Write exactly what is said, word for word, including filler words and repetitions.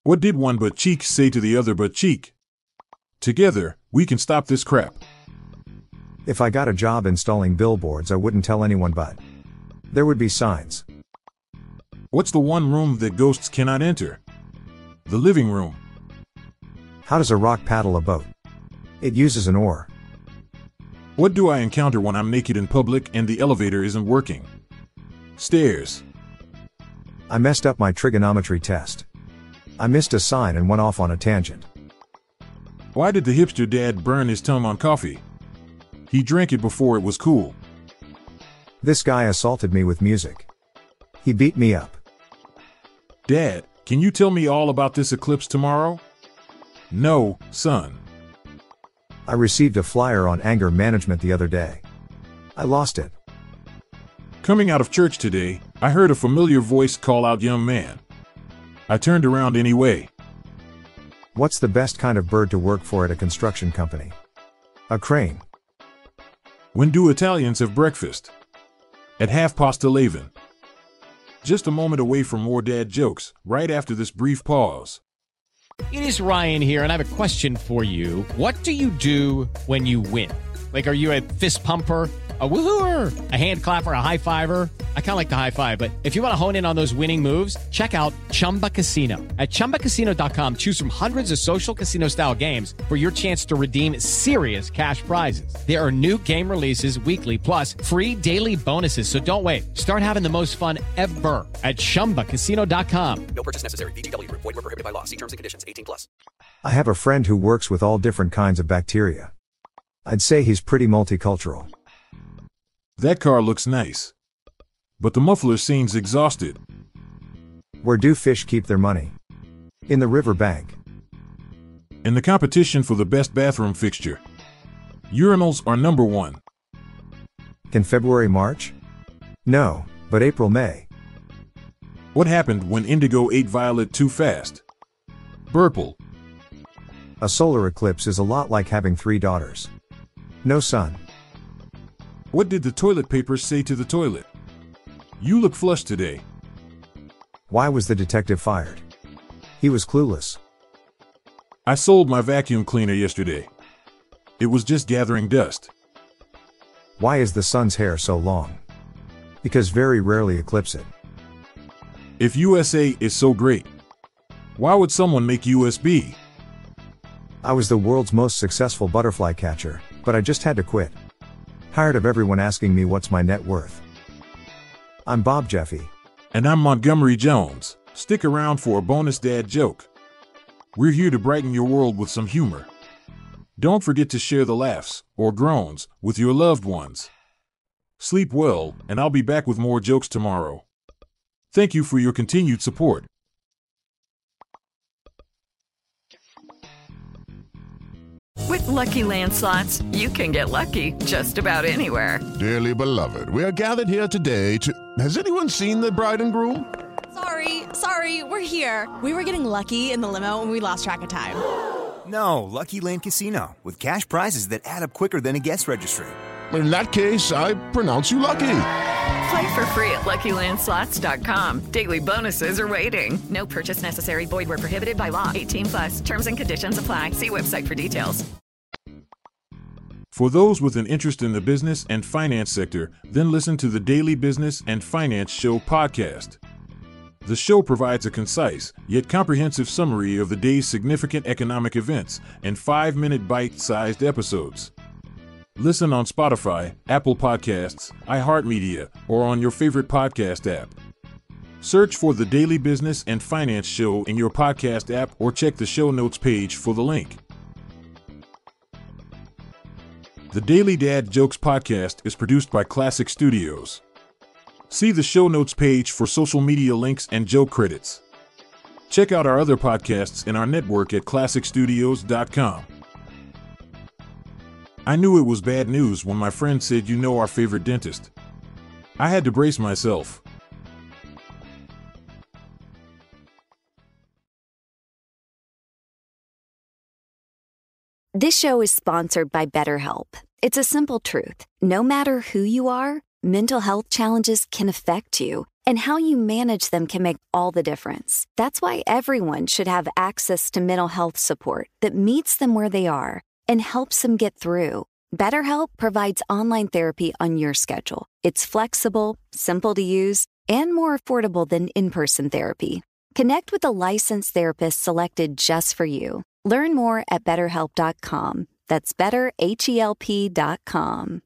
What did one butt cheek say to the other butt cheek? Together, we can stop this crap. If I got a job installing billboards, I wouldn't tell anyone, but there would be signs. What's the one room that ghosts cannot enter? The living room. How does a rock paddle a boat? It uses an oar. What do I encounter when I'm naked in public and the elevator isn't working? Stairs. I messed up my trigonometry test. I missed a sign and went off on a tangent. Why did the hipster dad burn his tongue on coffee? He drank it before it was cool. This guy assaulted me with music. He beat me up. Dad, can you tell me all about this eclipse tomorrow? No, son. I received a flyer on anger management the other day. I lost it. Coming out of church today, I heard a familiar voice call out, "Young man." I turned around anyway. What's the best kind of bird to work for at a construction company? A crane. When do Italians have breakfast? At half past eleven. Just a moment away from more dad jokes, right after this brief pause. It is Ryan here, and I have a question for you. What do you do when you win? Like, are you a fist pumper, a woohooer, a hand clapper, a high fiver? I kind of like the high five, but if you want to hone in on those winning moves, check out Chumba Casino. At chumba casino dot com, choose from hundreds of social casino style games for your chance to redeem serious cash prizes. There are new game releases weekly, plus free daily bonuses. So don't wait. Start having the most fun ever at chumba casino dot com. No purchase necessary. V G W. Void where prohibited by law. See terms and conditions. eighteen plus. I have a friend who works with all different kinds of bacteria. I'd say he's pretty multicultural. That car looks nice. But the muffler seems exhausted. Where do fish keep their money? In the riverbank. In the competition for the best bathroom fixture, urinals are number one. Can February March? No, but April May. What happened when indigo ate violet too fast? Burple. A solar eclipse is a lot like having three daughters. No sun. What did the toilet paper say to the toilet? You look flushed today. Why was the detective fired? He was clueless. I sold my vacuum cleaner yesterday. It was just gathering dust. Why is the sun's hair so long? Because very rarely eclipse it. If U S A is so great, why would someone make U S B? I was the world's most successful butterfly catcher, but I just had to quit. Tired of everyone asking me what's my net worth. I'm Bob Jeffy. And I'm Montgomery Jones. Stick around for a bonus dad joke. We're here to brighten your world with some humor. Don't forget to share the laughs, or groans, with your loved ones. Sleep well, and I'll be back with more jokes tomorrow. Thank you for your continued support. With Lucky Land Slots, you can get lucky just about anywhere. Dearly beloved, we are gathered here today to... Has anyone seen the bride and groom? Sorry, sorry, we're here. We were getting lucky in the limo and we lost track of time. No, Lucky Land Casino, with cash prizes that add up quicker than a guest registry. In that case, I pronounce you lucky. Play for free at lucky land slots dot com. Daily bonuses are waiting. No purchase necessary. Void where prohibited by law. eighteen plus. Terms and conditions apply. See website for details. For those with an interest in the business and finance sector, then listen to the Daily Business and Finance Show podcast. The show provides a concise, yet comprehensive summary of the day's significant economic events in five-minute bite-sized episodes. Listen on Spotify, Apple Podcasts, iHeartMedia, or on your favorite podcast app. Search for the Daily Business and Finance Show in your podcast app or check the show notes page for the link. The Daily Dad Jokes podcast is produced by Classic Studios. See the show notes page for social media links and joke credits. Check out our other podcasts in our network at classic studios dot com. I knew it was bad news when my friend said, "You know our favorite dentist." I had to brace myself. This show is sponsored by BetterHelp. It's a simple truth. No matter who you are, mental health challenges can affect you, And how you manage them can make all the difference. That's why everyone should have access to mental health support that meets them where they are and helps them get through. BetterHelp provides online therapy on your schedule. It's flexible, simple to use, and more affordable than in-person therapy. Connect with a licensed therapist selected just for you. Learn more at better help dot com. That's better H E L P dot com.